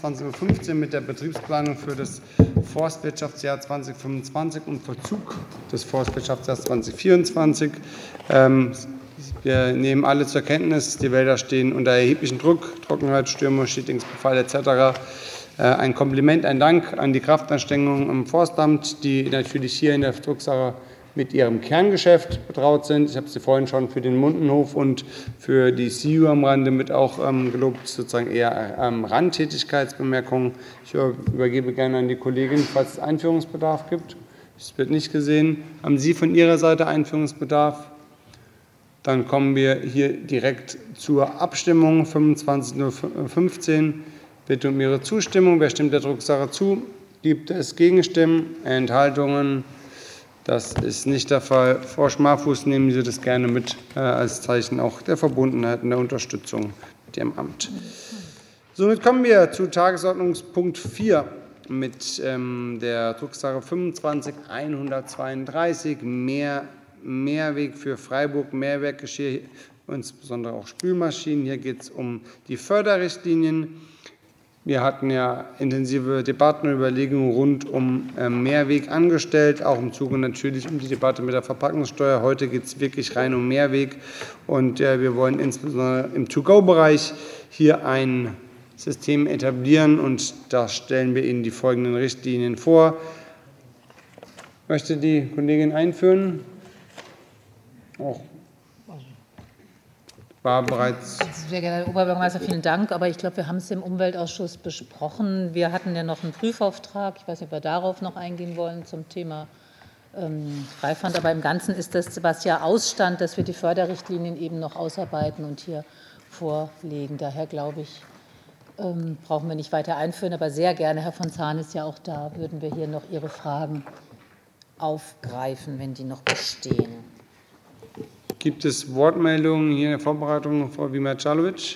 20.15 Uhr mit der Betriebsplanung für das Forstwirtschaftsjahr 2025 und Vollzug des Forstwirtschaftsjahres 2024. Wir nehmen alle zur Kenntnis, die Wälder stehen unter erheblichem Druck, Trockenheit, Stürme, Schädlingsbefall etc. Ein Kompliment, ein Dank an die Kraftanstrengungen im Forstamt, die natürlich hier in der Drucksache mit ihrem Kerngeschäft betraut sind. Ich habe Sie vorhin schon für den Mundenhof und für die CU am Rande mit auch gelobt, sozusagen eher Randtätigkeitsbemerkungen. Ich übergebe gerne an die Kollegin, falls es Einführungsbedarf gibt. Es wird nicht gesehen. Haben Sie von Ihrer Seite Einführungsbedarf? Dann kommen wir hier direkt zur Abstimmung, 25.15 Uhr. Bitte um Ihre Zustimmung. Wer stimmt der Drucksache zu? Gibt es Gegenstimmen? Enthaltungen? Das ist nicht der Fall. Frau Schmarfuß, nehmen Sie das gerne mit als Zeichen auch der Verbundenheit und der Unterstützung mit Ihrem Amt. Somit kommen wir zu Tagesordnungspunkt 4 mit der Drucksache 25.132, Mehrweg für Freiburg, Mehrwerkgeschirr, insbesondere auch Spülmaschinen. Hier geht es um die Förderrichtlinien. Wir hatten ja intensive Debatten und Überlegungen rund um Mehrweg angestellt, auch im Zuge natürlich um die Debatte mit der Verpackungssteuer. Heute geht es wirklich rein um Mehrweg und wir wollen insbesondere im To-Go-Bereich hier ein System etablieren und da stellen wir Ihnen die folgenden Richtlinien vor. Möchte die Kollegin einführen? Auch. War bereits. Sehr geehrter Herr Oberbürgermeister, vielen Dank. Aber ich glaube, wir haben es im Umweltausschuss besprochen. Wir hatten ja noch einen Prüfauftrag. Ich weiß nicht, ob wir darauf noch eingehen wollen zum Thema Freifahrt. Aber im Ganzen ist das, was ja ausstand, dass wir die Förderrichtlinien eben noch ausarbeiten und hier vorlegen. Daher glaube ich, brauchen wir nicht weiter einführen. Aber sehr gerne, Herr von Zahn ist ja auch da, würden wir hier noch Ihre Fragen aufgreifen, wenn die noch bestehen. Gibt es Wortmeldungen hier in der Vorbereitung, Frau Wimert-Czarlowitsch?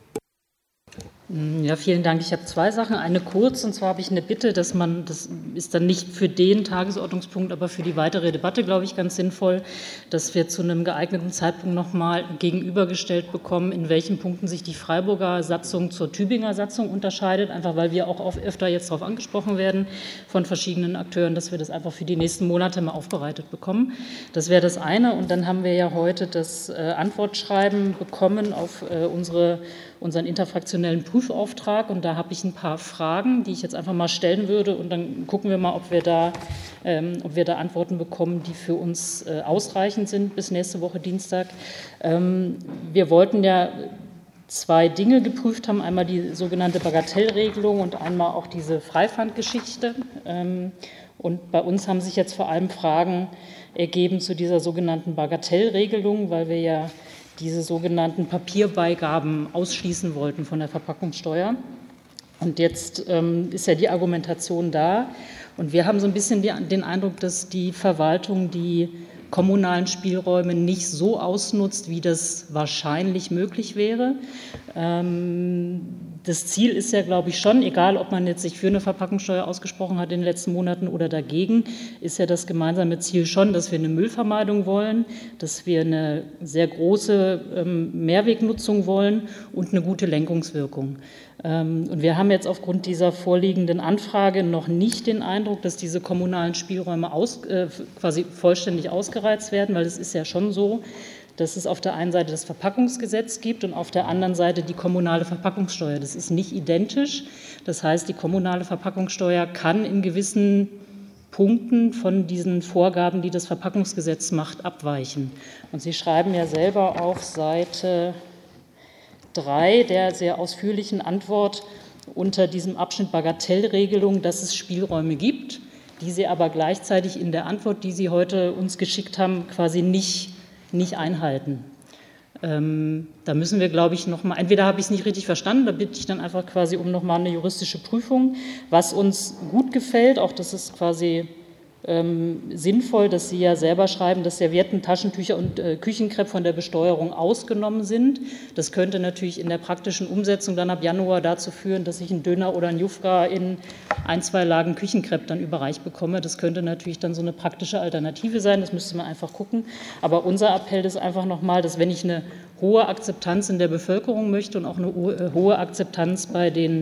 Ja, vielen Dank. Ich habe zwei Sachen. Eine kurz, und zwar habe ich eine Bitte, dass man, das ist dann nicht für den Tagesordnungspunkt, aber für die weitere Debatte, glaube ich, ganz sinnvoll, dass wir zu einem geeigneten Zeitpunkt noch mal gegenübergestellt bekommen, in welchen Punkten sich die Freiburger Satzung zur Tübinger Satzung unterscheidet, einfach weil wir auch öfter jetzt darauf angesprochen werden von verschiedenen Akteuren, dass wir das einfach für die nächsten Monate mal aufbereitet bekommen. Das wäre das eine. Und dann haben wir ja heute das Antwortschreiben bekommen auf unseren interfraktionellen Prüfauftrag. Und da habe ich ein paar Fragen, die ich jetzt einfach mal stellen würde. Und dann gucken wir mal, ob wir da Antworten bekommen, die für uns ausreichend sind bis nächste Woche Dienstag. Wir wollten ja zwei Dinge geprüft haben. Einmal die sogenannte Bagatellregelung und einmal auch diese Freifandgeschichte. Und bei uns haben sich jetzt vor allem Fragen ergeben zu dieser sogenannten Bagatellregelung, weil wir ja diese sogenannten Papierbeigaben ausschließen wollten von der Verpackungssteuer. Und jetzt ist ja die Argumentation da. Und wir haben so ein bisschen den Eindruck, dass die Verwaltung die kommunalen Spielräume nicht so ausnutzt, wie das wahrscheinlich möglich wäre. Das Ziel ist ja, glaube ich, schon, egal ob man jetzt sich für eine Verpackungssteuer ausgesprochen hat in den letzten Monaten oder dagegen, ist ja das gemeinsame Ziel schon, dass wir eine Müllvermeidung wollen, dass wir eine sehr große Mehrwegnutzung wollen und eine gute Lenkungswirkung. Und wir haben jetzt aufgrund dieser vorliegenden Anfrage noch nicht den Eindruck, dass diese kommunalen Spielräume quasi vollständig ausgereizt werden, weil es ist ja schon so, dass es auf der einen Seite das Verpackungsgesetz gibt und auf der anderen Seite die kommunale Verpackungssteuer. Das ist nicht identisch. Das heißt, die kommunale Verpackungssteuer kann in gewissen Punkten von diesen Vorgaben, die das Verpackungsgesetz macht, abweichen. Und Sie schreiben ja selber auf Seite 3 der sehr ausführlichen Antwort unter diesem Abschnitt Bagatellregelung, dass es Spielräume gibt, die Sie aber gleichzeitig in der Antwort, die Sie heute uns geschickt haben, quasi nicht einhalten. Da müssen wir, glaube ich, noch mal, entweder habe ich es nicht richtig verstanden, da bitte ich dann einfach quasi um noch mal eine juristische Prüfung. Was uns gut gefällt, auch das ist quasi sinnvoll, dass Sie ja selber schreiben, dass Servietten, Taschentücher und Küchenkrepp von der Besteuerung ausgenommen sind. Das könnte natürlich in der praktischen Umsetzung dann ab Januar dazu führen, dass ich einen Döner oder einen Jufra in 1-2 Lagen Küchenkrepp dann überreicht bekomme. Das könnte natürlich dann so eine praktische Alternative sein. Das müsste man einfach gucken. Aber unser Appell ist einfach nochmal, dass wenn ich eine hohe Akzeptanz in der Bevölkerung möchte und auch eine hohe Akzeptanz bei den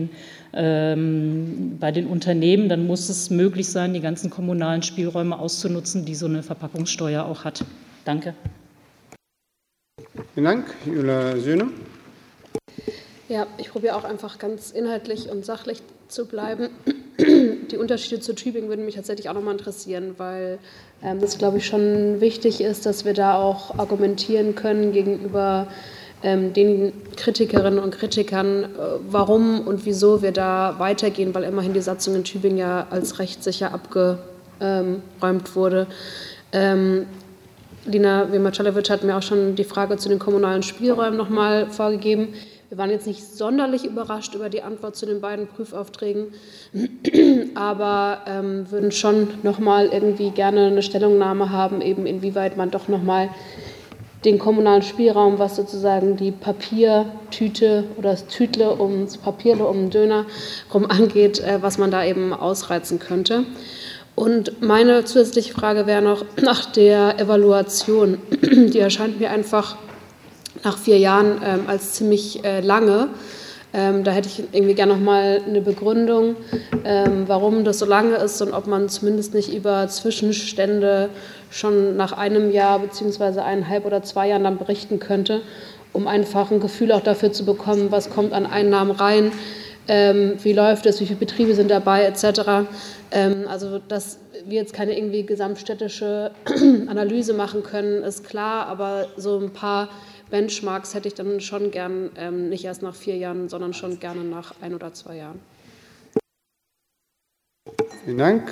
bei den Unternehmen, dann muss es möglich sein, die ganzen kommunalen Spielräume auszunutzen, die so eine Verpackungssteuer auch hat. Danke. Vielen Dank. Julia Söhne. Ja, ich probiere auch einfach ganz inhaltlich und sachlich zu bleiben. Die Unterschiede zu Tübingen würden mich tatsächlich auch nochmal interessieren, weil das, glaube ich, schon wichtig ist, dass wir da auch argumentieren können gegenüber den Kritikerinnen und Kritikern, warum und wieso wir da weitergehen, weil immerhin die Satzung in Tübingen ja als rechtssicher abgeräumt wurde. Lina Wehmer-Czalewitsch hat mir auch schon die Frage zu den kommunalen Spielräumen nochmal vorgegeben. Wir waren jetzt nicht sonderlich überrascht über die Antwort zu den beiden Prüfaufträgen, aber würden schon nochmal irgendwie gerne eine Stellungnahme haben, eben inwieweit man doch nochmal den kommunalen Spielraum, was sozusagen die Papiertüte oder das Tütle ums Papierle um den Döner rum angeht, was man da eben ausreizen könnte. Und meine zusätzliche Frage wäre noch nach der Evaluation. Die erscheint mir einfach nach 4 Jahren als ziemlich lange. Da hätte ich irgendwie gerne noch mal eine Begründung, warum das so lange ist und ob man zumindest nicht über Zwischenstände schon nach 1 Jahr bzw. 1,5 oder 2 Jahren dann berichten könnte, um einfach ein Gefühl auch dafür zu bekommen, was kommt an Einnahmen rein, wie läuft es, wie viele Betriebe sind dabei etc. Also dass wir jetzt keine irgendwie gesamtstädtische Analyse machen können, ist klar, aber so ein paar Benchmarks hätte ich dann schon gern, nicht erst nach 4 Jahren, sondern schon gerne nach 1 oder 2 Jahren. Vielen Dank.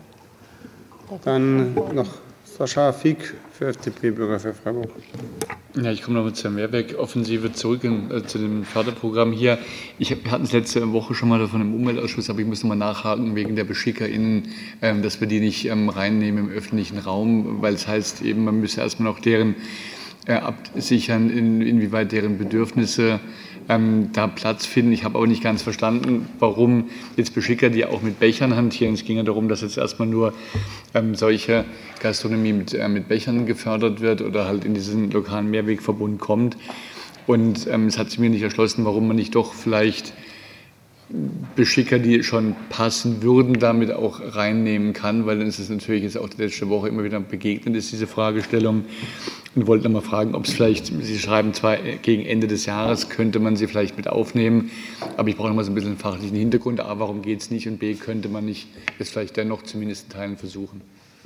Dann noch Sascha Fieck für FDP, Bürger für Freiburg. Ja, ich komme nochmal zur Mehrwerkoffensive zurück zu dem Förderprogramm hier. Wir hatten es letzte Woche schon mal davon im Umweltausschuss, aber ich muss nochmal nachhaken wegen der BeschickerInnen, dass wir die nicht reinnehmen im öffentlichen Raum, weil es heißt eben, man müsse erstmal noch deren absichern, inwieweit deren Bedürfnisse da Platz finden. Ich habe auch nicht ganz verstanden, warum jetzt Beschicker, die auch mit Bechern hantieren. Es ging ja darum, dass jetzt erstmal nur solche Gastronomie mit Bechern gefördert wird oder halt in diesen lokalen Mehrwegverbund kommt. Und es hat sich mir nicht erschlossen, warum man nicht doch vielleicht Beschicker, die schon passen würden, damit auch reinnehmen kann, weil dann ist es natürlich jetzt auch die letzte Woche immer wieder begegnet ist, diese Fragestellung. Und wollte nochmal fragen, ob es vielleicht, Sie schreiben zwar gegen Ende des Jahres, könnte man sie vielleicht mit aufnehmen, aber ich brauche nochmal so ein bisschen einen fachlichen Hintergrund. A, warum geht es nicht und B, könnte man nicht es vielleicht dennoch zumindest in Teilen versuchen.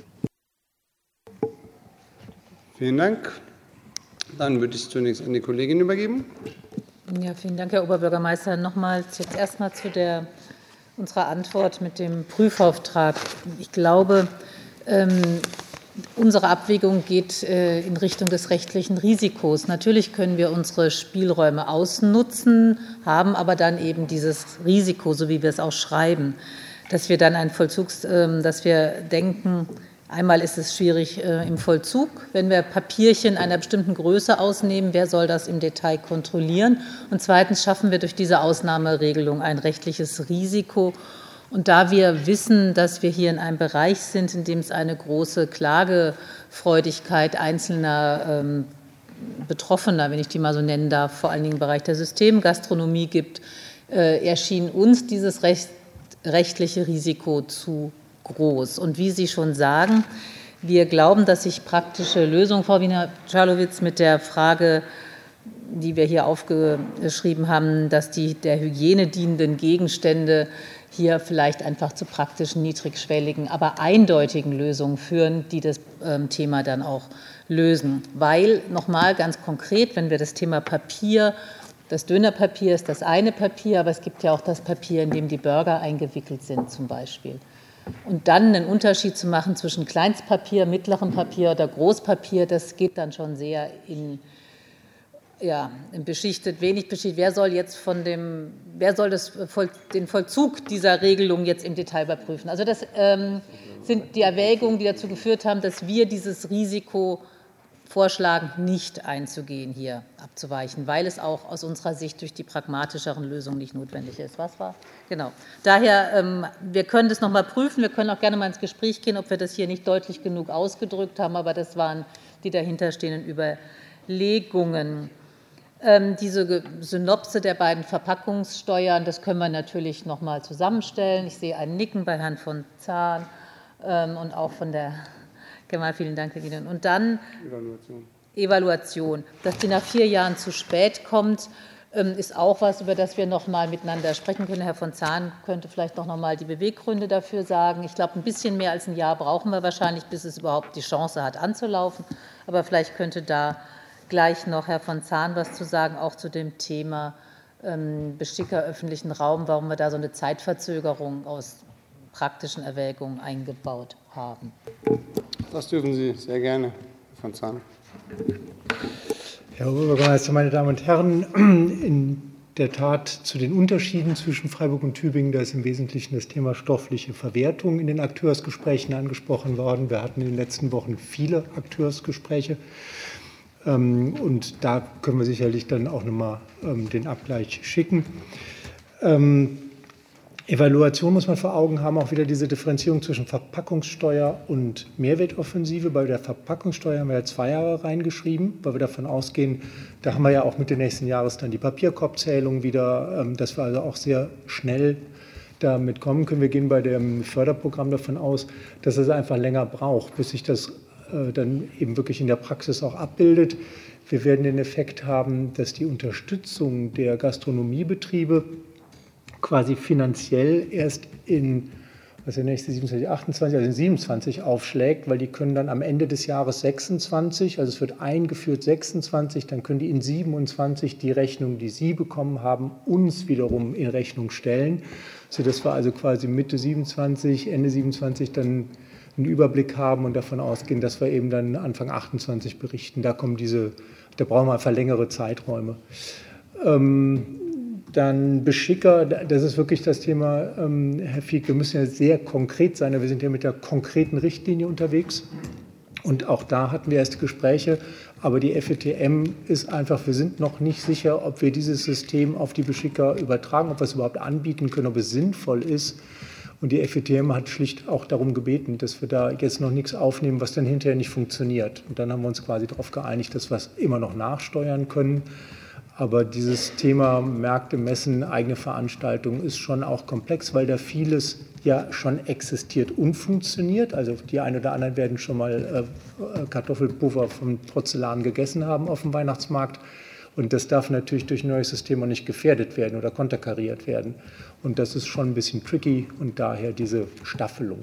Vielen Dank. Dann würde ich es zunächst an die Kollegin übergeben. Ja, vielen Dank, Herr Oberbürgermeister. Nochmals jetzt erstmal zu unserer Antwort mit dem Prüfauftrag. Ich glaube, unsere Abwägung geht in Richtung des rechtlichen Risikos. Natürlich können wir unsere Spielräume ausnutzen, haben aber dann eben dieses Risiko, so wie wir es auch schreiben, dass wir dann dass wir denken, einmal ist es schwierig im Vollzug, wenn wir Papierchen einer bestimmten Größe ausnehmen, wer soll das im Detail kontrollieren? Und zweitens schaffen wir durch diese Ausnahmeregelung ein rechtliches Risiko. Und da wir wissen, dass wir hier in einem Bereich sind, in dem es eine große Klagefreudigkeit einzelner Betroffener, wenn ich die mal so nennen darf, vor allen Dingen im Bereich der Systemgastronomie gibt, erschien uns dieses rechtliche Risiko zu groß. Und wie Sie schon sagen, wir glauben, dass sich praktische Lösungen, Frau Wiener-Czalowitz, mit der Frage, die wir hier aufgeschrieben haben, dass die der Hygiene dienenden Gegenstände hier vielleicht einfach zu praktischen, niedrigschwelligen, aber eindeutigen Lösungen führen, die das Thema dann auch lösen. Weil, nochmal ganz konkret, wenn wir das Thema Papier, das Dönerpapier ist das eine Papier, aber es gibt ja auch das Papier, in dem die Burger eingewickelt sind zum Beispiel. Und dann einen Unterschied zu machen zwischen Kleinstpapier, mittlerem Papier oder Großpapier, das geht dann schon sehr in beschichtet, wenig beschichtet. Wer soll den Vollzug dieser Regelung jetzt im Detail überprüfen? Also das sind die Erwägungen, die dazu geführt haben, dass wir dieses Risiko vorschlagen, nicht einzugehen, hier abzuweichen, weil es auch aus unserer Sicht durch die pragmatischeren Lösungen nicht notwendig ist. Was war? Genau. Daher, wir können das noch mal prüfen. Wir können auch gerne mal ins Gespräch gehen, ob wir das hier nicht deutlich genug ausgedrückt haben, aber das waren die dahinterstehenden Überlegungen. Diese Synopse der beiden Verpackungssteuern, das können wir natürlich noch mal zusammenstellen. Ich sehe ein Nicken bei Herrn von Zahn und auch von der Kemal. Vielen Dank, Herr Gideon. Und dann Evaluation. Dass die nach 4 Jahren zu spät kommt, ist auch was, über das wir noch mal miteinander sprechen können. Herr von Zahn könnte vielleicht noch mal die Beweggründe dafür sagen. Ich glaube, ein bisschen mehr als ein Jahr brauchen wir wahrscheinlich, bis es überhaupt die Chance hat, anzulaufen. Aber vielleicht könnte da gleich noch Herr von Zahn was zu sagen, auch zu dem Thema Besticker öffentlichen Raum, warum wir da so eine Zeitverzögerung aus praktischen Erwägungen eingebaut haben. Das dürfen Sie sehr gerne, Herr von Zahn. Herr Oberbürgermeister, meine Damen und Herren, in der Tat zu den Unterschieden zwischen Freiburg und Tübingen, da ist im Wesentlichen das Thema stoffliche Verwertung in den Akteursgesprächen angesprochen worden. Wir hatten in den letzten Wochen viele Akteursgespräche und da können wir sicherlich dann auch nochmal den Abgleich schicken. Evaluation muss man vor Augen haben, auch wieder diese Differenzierung zwischen Verpackungssteuer und Mehrwertoffensive. Bei der Verpackungssteuer haben wir ja 2 Jahre reingeschrieben, weil wir davon ausgehen, da haben wir ja auch Mitte nächsten Jahres dann die Papierkorbzählung wieder, dass wir also auch sehr schnell damit kommen können. Wir gehen bei dem Förderprogramm davon aus, dass es einfach länger braucht, bis sich das dann eben wirklich in der Praxis auch abbildet. Wir werden den Effekt haben, dass die Unterstützung der Gastronomiebetriebe quasi finanziell erst in, was der nächste 27, 28, also in 27 aufschlägt, weil die können dann am Ende des Jahres 26, also es wird eingeführt 26, dann können die in 27 die Rechnung, die Sie bekommen haben, uns wiederum in Rechnung stellen, sodass wir also quasi Mitte 27, Ende 27 dann einen Überblick haben und davon ausgehen, dass wir eben dann Anfang 28 berichten. Da brauchen wir einfach längere Zeiträume. Dann Beschicker, das ist wirklich das Thema, Herr Fieck, wir müssen ja sehr konkret sein, wir sind ja mit der konkreten Richtlinie unterwegs und auch da hatten wir erst Gespräche, aber die FETM ist einfach, wir sind noch nicht sicher, ob wir dieses System auf die Beschicker übertragen, ob wir es überhaupt anbieten können, ob es sinnvoll ist. Und die FETM hat schlicht auch darum gebeten, dass wir da jetzt noch nichts aufnehmen, was dann hinterher nicht funktioniert. Und dann haben wir uns quasi darauf geeinigt, dass wir es immer noch nachsteuern können. Aber dieses Thema Märkte, Messen, eigene Veranstaltungen ist schon auch komplex, weil da vieles ja schon existiert und funktioniert. Also die einen oder anderen werden schon mal Kartoffelpuffer vom Porzellan gegessen haben auf dem Weihnachtsmarkt. Und das darf natürlich durch ein neues System auch nicht gefährdet werden oder konterkariert werden. Und das ist schon ein bisschen tricky und daher diese Staffelung.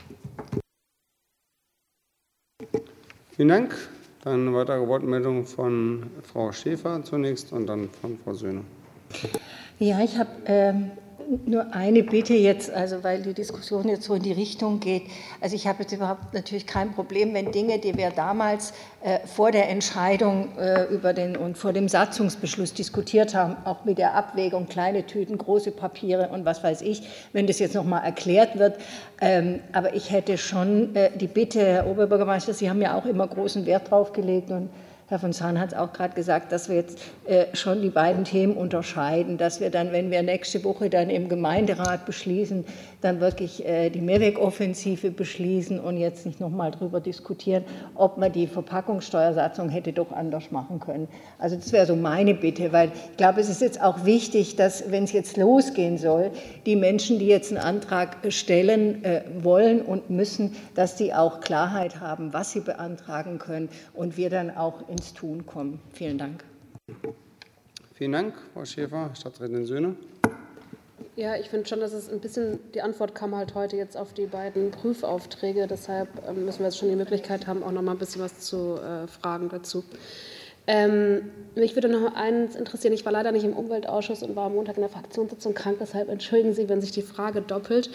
Vielen Dank. Dann eine weitere Wortmeldung von Frau Schäfer zunächst und dann von Frau Söhne. Ja, ich habe nur eine Bitte jetzt, also weil die Diskussion jetzt so in die Richtung geht. Also ich habe jetzt überhaupt natürlich kein Problem, wenn Dinge, die wir damals vor der Entscheidung und vor dem Satzungsbeschluss diskutiert haben, auch mit der Abwägung kleine Tüten, große Papiere und was weiß ich, wenn das jetzt noch mal erklärt wird. Aber ich hätte schon die Bitte, Herr Oberbürgermeister, Sie haben ja auch immer großen Wert drauf gelegt und Herr von Zahn hat es auch gerade gesagt, dass wir jetzt schon die beiden Themen unterscheiden, dass wir dann, wenn wir nächste Woche dann im Gemeinderat beschließen, dann wirklich die Mehrwegoffensive beschließen und jetzt nicht noch mal darüber diskutieren, ob man die Verpackungssteuersatzung hätte doch anders machen können. Also das wäre so meine Bitte, weil ich glaube, es ist jetzt auch wichtig, dass, wenn es jetzt losgehen soll, die Menschen, die jetzt einen Antrag stellen wollen und müssen, dass die auch Klarheit haben, was sie beantragen können und wir dann auch ins Tun kommen. Vielen Dank. Vielen Dank, Frau Schäfer. Stadträtin Söhne. Ja, ich finde schon, dass es ein bisschen, die Antwort kam halt heute jetzt auf die beiden Prüfaufträge, deshalb müssen wir jetzt schon die Möglichkeit haben, auch noch mal ein bisschen was zu fragen dazu. Mich würde noch eins interessieren, ich war leider nicht im Umweltausschuss und war am Montag in der Fraktionssitzung krank, deshalb entschuldigen Sie, wenn sich die Frage doppelt.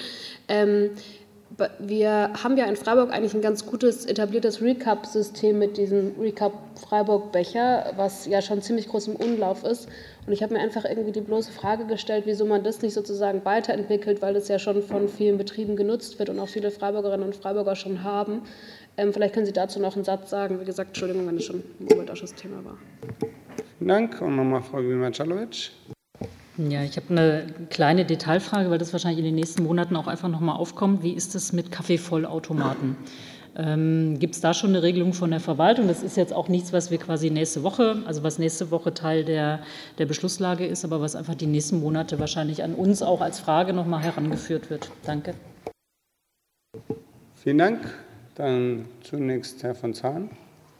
Wir haben ja in Freiburg eigentlich ein ganz gutes etabliertes Recap-System mit diesem Recap-Freiburg-Becher, was ja schon ziemlich groß im Umlauf ist. Und ich habe mir einfach irgendwie die bloße Frage gestellt, wieso man das nicht sozusagen weiterentwickelt, weil das ja schon von vielen Betrieben genutzt wird und auch viele Freiburgerinnen und Freiburger schon haben. Vielleicht können Sie dazu noch einen Satz sagen. Wie gesagt, Entschuldigung, wenn es schon im Umweltausschuss-Thema war. Vielen Dank. Und nochmal Frau Gülmann-Czalowitsch. Ja, ich habe eine kleine Detailfrage, weil das wahrscheinlich in den nächsten Monaten auch einfach nochmal aufkommt. Wie ist es mit Kaffeevollautomaten? Gibt es da schon eine Regelung von der Verwaltung? Das ist jetzt auch nichts, was wir quasi nächste Woche, also was nächste Woche Teil der Beschlusslage ist, aber was einfach die nächsten Monate wahrscheinlich an uns auch als Frage nochmal herangeführt wird. Danke. Vielen Dank. Dann zunächst Herr von Zahn.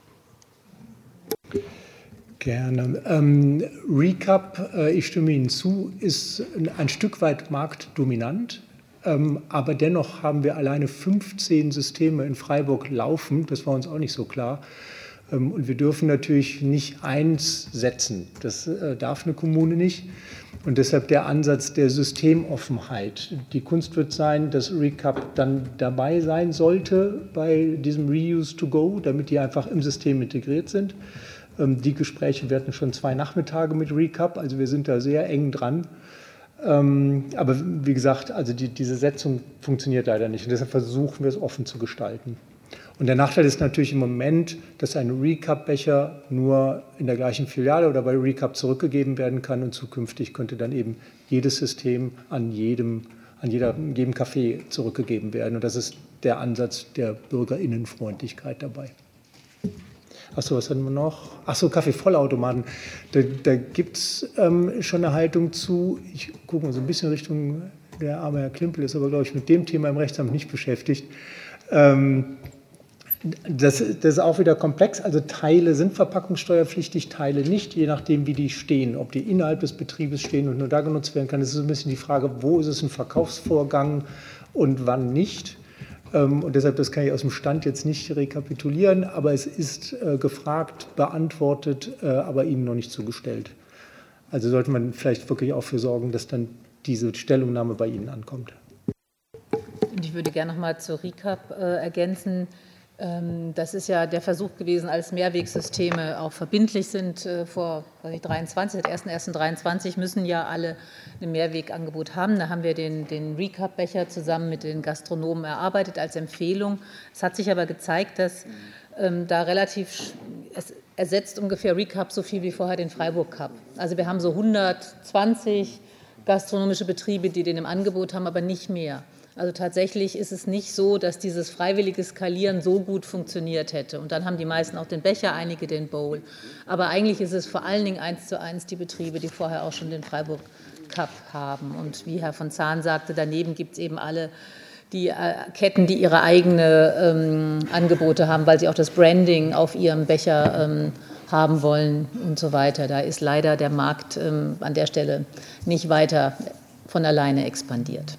Gerne. Recap, ich stimme Ihnen zu, ist ein Stück weit marktdominant. Aber dennoch haben wir alleine 15 Systeme in Freiburg laufen. Das war uns auch nicht so klar. Und wir dürfen natürlich nicht eins setzen. Das darf eine Kommune nicht. Und deshalb der Ansatz der Systemoffenheit. Die Kunst wird sein, dass Recap dann dabei sein sollte bei diesem Reuse to Go, damit die einfach im System integriert sind. Die Gespräche, wir hatten schon 2 Nachmittage mit Recap, also wir sind da sehr eng dran. Aber wie gesagt, also diese Setzung funktioniert leider nicht. Und deshalb versuchen wir es offen zu gestalten. Und der Nachteil ist natürlich im Moment, dass ein Recap-Becher nur in der gleichen Filiale oder bei Recap zurückgegeben werden kann. Und zukünftig könnte dann eben jedes System an jedem Café zurückgegeben werden. Und das ist der Ansatz der BürgerInnenfreundlichkeit dabei. Achso, was hatten wir noch? Achso, Kaffeevollautomaten. Da gibt es schon eine Haltung zu. Ich gucke mal so ein bisschen Richtung, der arme Herr Klimpel ist aber, glaube ich, mit dem Thema im Rechtsamt nicht beschäftigt. Das ist auch wieder komplex. Also Teile sind verpackungssteuerpflichtig, Teile nicht, je nachdem, wie die stehen. Ob die innerhalb des Betriebes stehen und nur da genutzt werden kann, das ist so ein bisschen die Frage, wo ist es ein Verkaufsvorgang und wann nicht. Und deshalb, das kann ich aus dem Stand jetzt nicht rekapitulieren, aber es ist gefragt, beantwortet, aber Ihnen noch nicht zugestellt. Also sollte man vielleicht wirklich auch für sorgen, dass dann diese Stellungnahme bei Ihnen ankommt. Und ich würde gerne noch mal zur Recap ergänzen. Das ist ja der Versuch gewesen, als Mehrwegsysteme auch verbindlich sind. Vor 23, seit 1.1.23 müssen ja alle ein Mehrwegangebot haben. Da haben wir den Recap-Becher zusammen mit den Gastronomen erarbeitet als Empfehlung. Es hat sich aber gezeigt, dass da es ersetzt ungefähr Recap so viel wie vorher den Freiburg Cup. Also wir haben so 120 gastronomische Betriebe, die den im Angebot haben, aber nicht mehr. Also tatsächlich ist es nicht so, dass dieses freiwillige Skalieren so gut funktioniert hätte. Und dann haben die meisten auch den Becher, einige den Bowl. Aber eigentlich ist es vor allen Dingen 1:1 die Betriebe, die vorher auch schon den Freiburg Cup haben. Und wie Herr von Zahn sagte, daneben gibt es eben alle die Ketten, die ihre eigene Angebote haben, weil sie auch das Branding auf ihrem Becher haben wollen und so weiter. Da ist leider der Markt an der Stelle nicht weiter von alleine expandiert.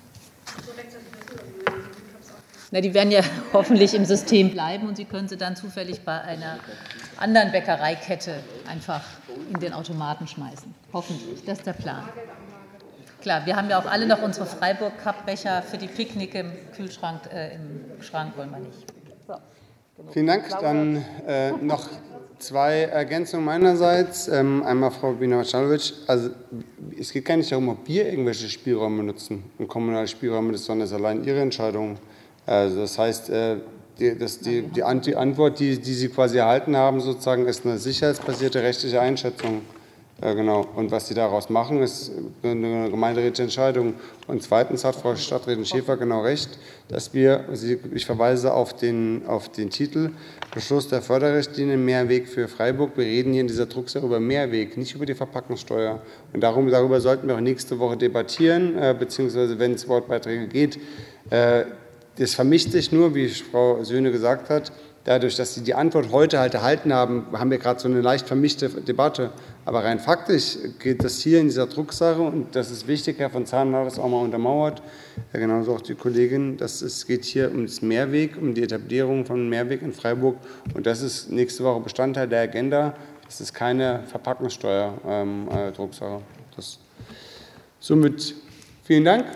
Na, die werden ja hoffentlich im System bleiben und Sie können sie dann zufällig bei einer anderen Bäckereikette einfach in den Automaten schmeißen. Hoffentlich, das ist der Plan. Klar, wir haben ja auch alle noch unsere Freiburg-Cup-Becher für die Picknicke im Kühlschrank, im Schrank wollen wir nicht. So. Vielen Dank. Dann noch 2 Ergänzungen meinerseits. Einmal Frau Bina-Czalovic. Also es geht gar nicht darum, ob wir irgendwelche Spielräume nutzen und kommunale Spielräume, sondern es ist allein Ihre Entscheidung. Also das heißt, die Antwort, die Sie quasi erhalten haben, sozusagen, ist eine sicherheitsbasierte rechtliche Einschätzung. Genau. Und was Sie daraus machen, ist eine gemeinderätliche Entscheidung. Und zweitens hat Frau Stadträtin Schäfer genau recht, dass ich verweise auf den Titel Beschluss der Förderrichtlinie Mehrweg für Freiburg. Wir reden hier in dieser Drucksache über Mehrweg, nicht über die Verpackungssteuer. Und darüber sollten wir auch nächste Woche debattieren, beziehungsweise wenn es Wortbeiträge geht. Das vermischt sich nur, wie Frau Söhne gesagt hat. Dadurch, dass Sie die Antwort heute halt erhalten haben, haben wir gerade so eine leicht vermischte Debatte. Aber rein faktisch geht das hier in dieser Drucksache, und das ist wichtig, Herr von Zahn hat das auch mal untermauert, genauso auch die Kollegin, es geht hier um das Mehrweg, um die Etablierung von Mehrweg in Freiburg. Und das ist nächste Woche Bestandteil der Agenda. Das ist keine Verpackungssteuer-Drucksache. Somit vielen Dank.